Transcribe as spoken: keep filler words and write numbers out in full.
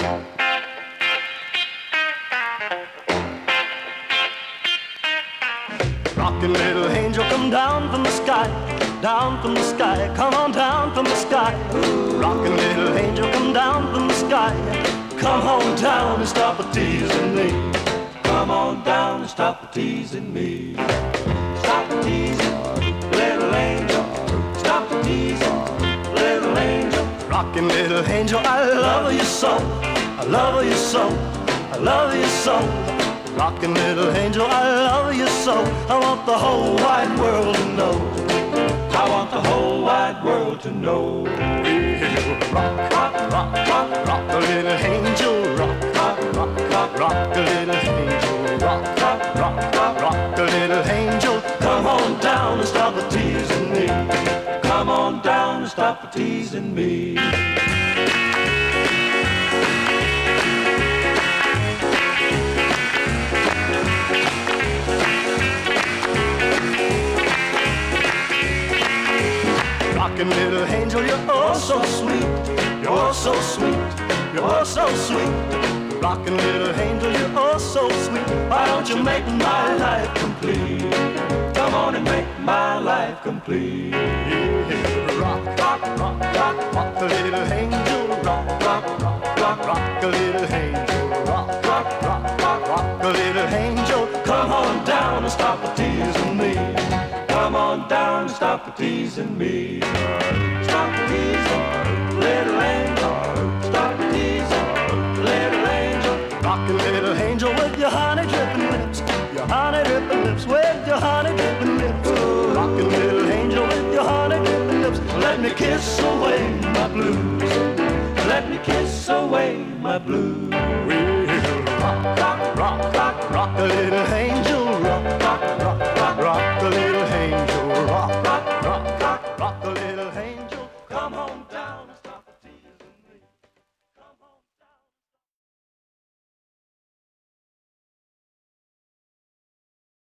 Rockin' little angel, come down from the sky, down from the sky, come on down from the sky. Rockin' little angel, come down from the sky, come on down and stop a teasing me. Come on down and stop a teasing me. Stop a teasing, little angel, stop a teasing, little angel. Rockin' little angel, I love you so, I love you so, I love you so. Rockin' little angel, I love you so. I want the whole wide world to know. I want the whole wide world to know. Rock, rock, rock, rock, rock a little angel. Rock, rock, rock, rock, rock a little angel. Rock, rock, rock, rock, rock a little angel. Come on down and stop a teasing me. Come on down and stop a teasing me. Rockin' little angel, you're oh so sweet, you're oh so sweet, you're oh so sweet. Rockin' little angel, you're oh so sweet. Why don't you make my life complete? Come on and make my life complete. Yeah. Rock, rock, rock, rock, rock a little angel. Rock, rock, rock, rock, rock a little angel. Rock, rock, rock, rock, rock a little angel. Come on down and stop a teasing me. Come on down and stop a teasing me. Stop a teasing, little angel. Stop a teasing, little angel. Rockin' little angel with your honey drippin' lips. Your honey drippin' lips with your honey drippin' lips. Rockin' little angel with your honey drippin' lips. Let me kiss away my blues. Let me kiss away my blues. Rock, rock, rock, rock, rock a little angel.